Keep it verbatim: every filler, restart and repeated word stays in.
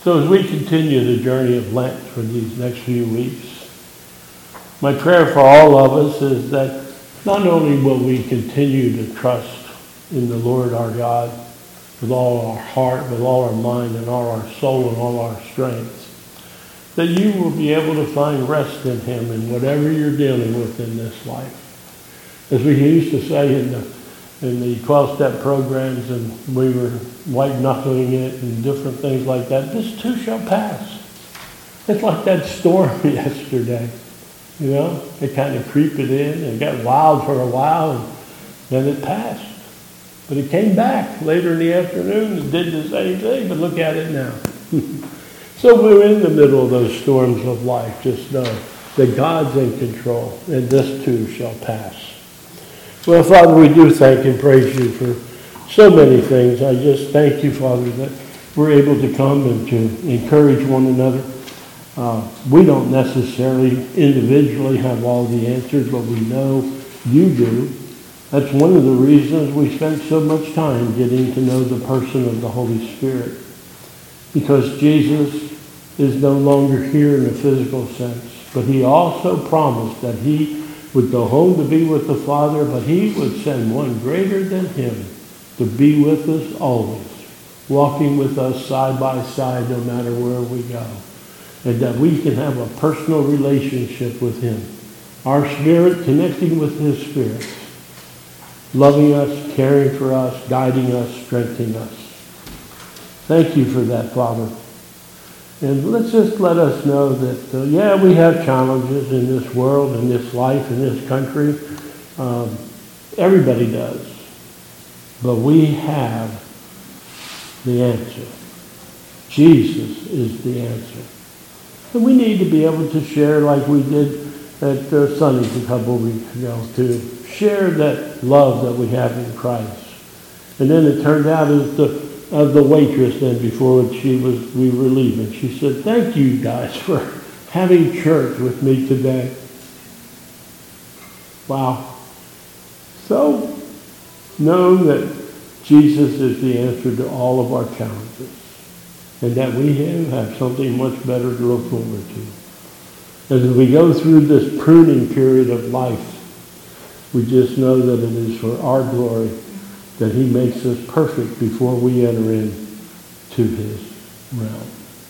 So as we continue the journey of Lent for these next few weeks, my prayer for all of us is that not only will we continue to trust in the Lord our God with all our heart, with all our mind, and all our soul, and all our strength, that you will be able to find rest in Him in whatever you're dealing with in this life. As we used to say in the in the twelve-step programs, and we were white-knuckling it and different things like that, this too shall pass. It's like that storm yesterday. You know, it kind of creeped in and got wild for a while, and then it passed. But it came back later in the afternoon and did the same thing, but look at it now. So we're in the middle of those storms of life. Just know that God's in control, and this too shall pass. Well, Father, we do thank and praise you for so many things. I just thank you, Father, that we're able to come and to encourage one another. Uh, we don't necessarily individually have all the answers, but we know you do. That's one of the reasons we spend so much time getting to know the person of the Holy Spirit. Because Jesus is no longer here in a physical sense, but he also promised that he would go home to be with the Father, but he would send one greater than him to be with us always, walking with us side by side no matter where we go, and that we can have a personal relationship with him, our spirit connecting with his spirit, loving us, caring for us, guiding us, strengthening us. Thank you for that, Father. And let's just let us know that, uh, yeah, we have challenges in this world, in this life, in this country. Um, everybody does. But we have the answer. Jesus is the answer. And we need to be able to share like we did at uh, Sundays a couple of weeks ago, to share that love that we have in Christ. And then it turned out as the of the waitress then before she was we were leaving. She said, "Thank you guys for having church with me today." Wow. So know that Jesus is the answer to all of our challenges, and that we have something much better to look forward to. As we go through this pruning period of life, we just know that it is for our glory, that he makes us perfect before we enter into his realm.